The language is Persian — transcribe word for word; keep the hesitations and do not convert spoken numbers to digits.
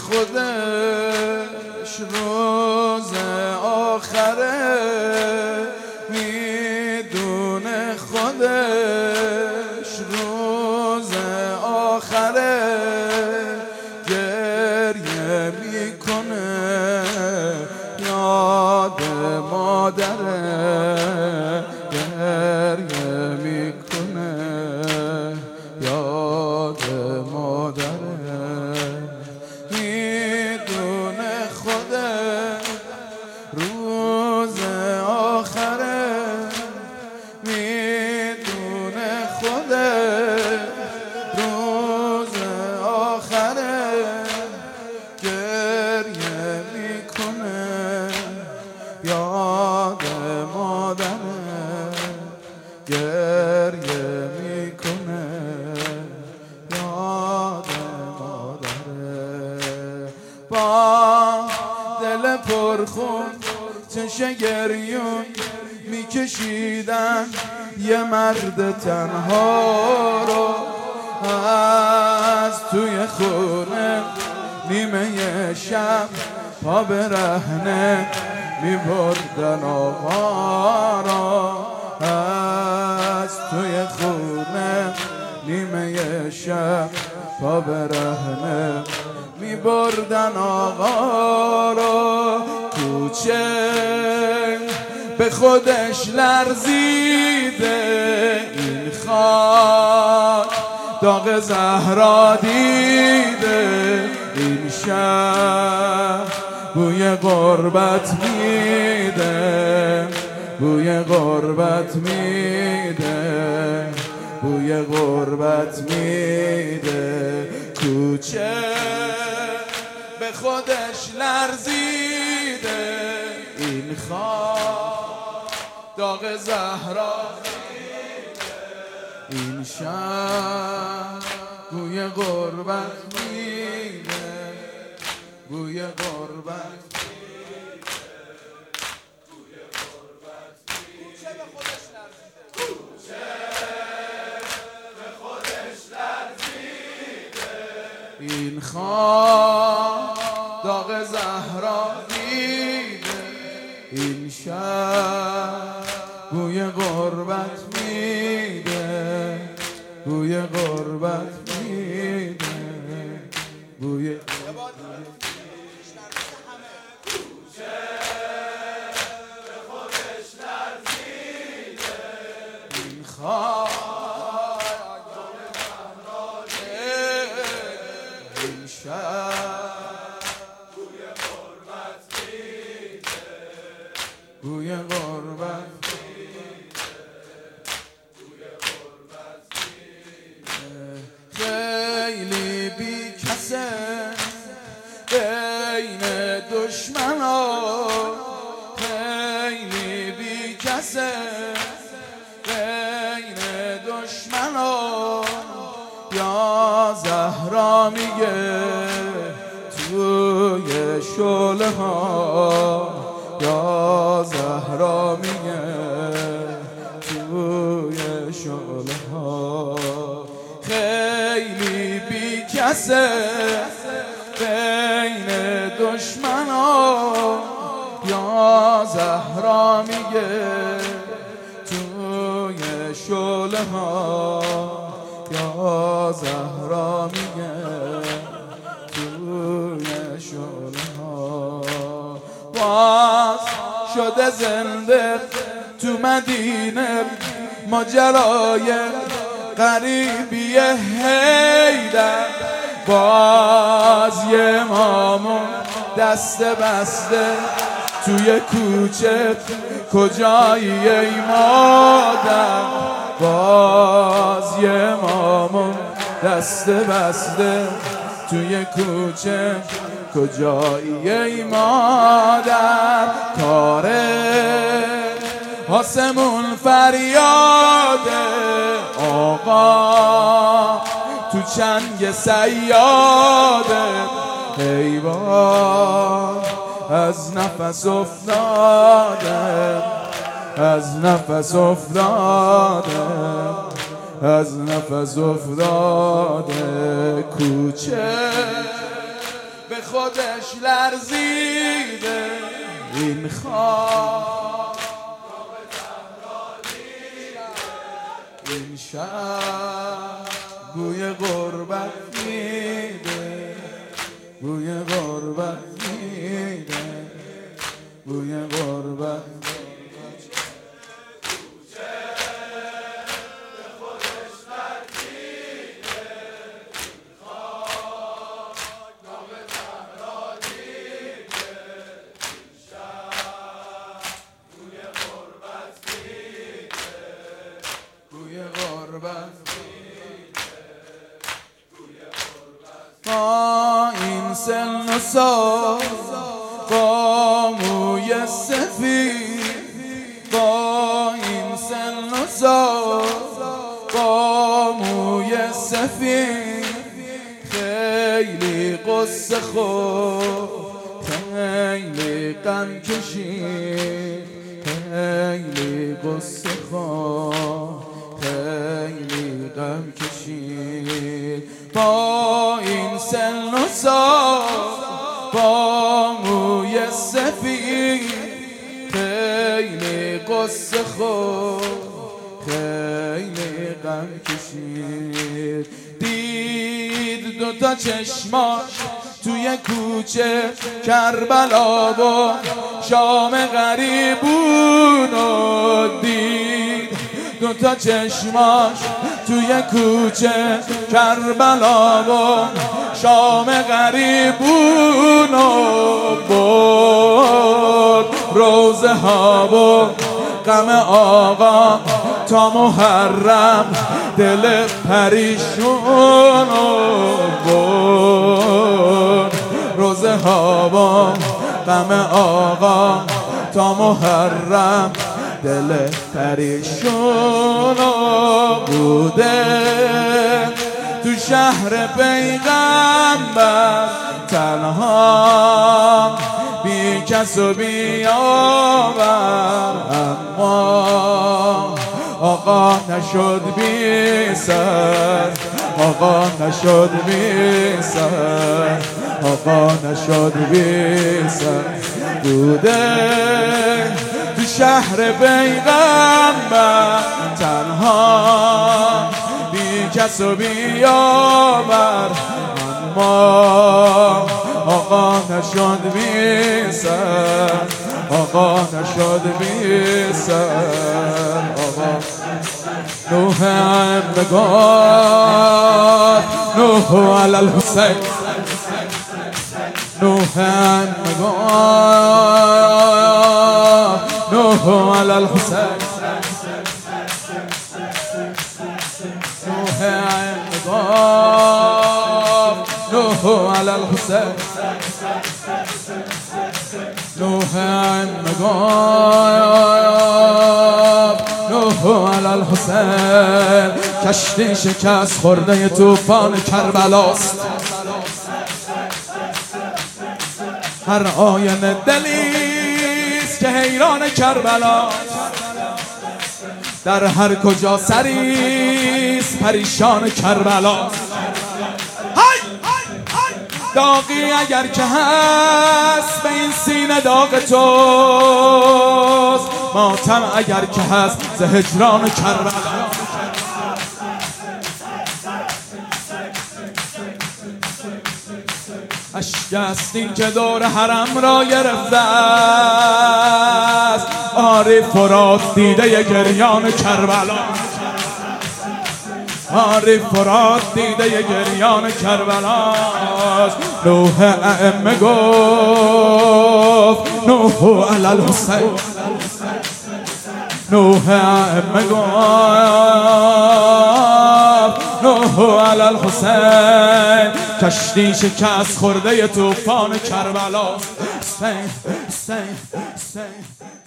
خودش روز آخره، میدونه خودش روز آخره، گریه میکنه یاد مادره، گریه میکنه یاد مادره، میدونه خودش روز آخره، میدونه خودش روز آخره، گریه میکنه یاد مادره، گریه میکنه یاد مادره. با دل پرخون چشم گریون میکشیدن یه مرد تنها رو، از توی خونه نیمه شب پا برهنه میبردن آقا را، از توی خونه نیمه شب پا برهنه میبردن آقا را. کوچه به خودش لرزیده، این خاک داغ زهرا دیده، این شهر بوی غربت میده، بوی غربت میده، بوی غربت میده. کوچه به خودش لرزیده، این خاک داغ زهرا دیده، این شهر بوی غربت میده، بوی غربت میده، بوی غربت میده. کوچه به خودش لرزیده، کوچه به خودش لرزیده، این خاک داغ زهرا دیده، این شهر بوی غربت میده، بوی غربت میده، بوی بوی غربت میده، بوی غربت میده. خیلی بی کسه بین دشمنا، خیلی بی کسه بین دشمنا، یا زهرا میگه توی شعله ها، یا زهرا میگه توی شعله ها. خیلی بی کسه بین دشمنا، یا زهرا میگه توی شعله ها، یا زهرا میگه توی شعله ها. باز شده زنده تو مدینه ماجرای غریبی حیدر، باز یه مامون دست بسته توی کوچه کجایی ای مادر، باز یه مامون دست بسته توی کوچه کجایی ای مادر. کاره آسمون فریاده آقا تو چنگ صیاده، حیوان از نفس افتاده، از نفس افتاده، از نفس افتاده. کوچه به به خودش لرزیده. این خواب این شب بوی غربت میده، بوی غربت میده، بوی غربت. با این سن و سال، با موی سفید، با این سن و سال، با موی سفید، خیلی قصه خود، خیلی غم کشید، خیلی قصه خود، خیلی غم کشید. با این سن و سال، با موی سفید، خیلی قصه خود، خیلی غم کشید. دید دوتا چشماش توی کوچه کربلا و شام غریبونو دید. دوتا چشماش توی کوچه کربلا و شام غریبونو برد. روزه ها و غم آقا تا محرم دل پریشونو برد. روزه ها و غم آقا تا محرم دل پریشونو بوده. تو شهر پیغمبر تنها بی کس و بی آور، اما آقا نشد بی سر، آقا نشد بی سر، آقا نشد بی سر. بوده تو شهر پیغمبر تنها بی کس و بی آور، اما آقا نشد بی سر، آقا نشد بی سر. آقا نوح امگار، نوح علی الحسین، نوح امگار، نوح علی الحسین، نوح امگار، نوح علی الحسین، نوح امگار، نوح علی الحسین. کشتی شکست خورده طوفان کربلاست، هر آینه دلیست که حیران کربلاست، در هر کجا سریست پریشان کربلاست. داغی اگر که هست به این سینه داغ توست، ماتم اگر که هست ز هجران کربلاست. اشک است این که دور حرم را گرفته است، آری فرات دیده گریان کربلا، آری فرات دیده گریان کربلاست. نوح ائمه گفت نوح علی الحسین، نوح ائمه گفت نوح علی الحسین. کشتی شکست خورده طوفان کربلاست. حسین حسین حسین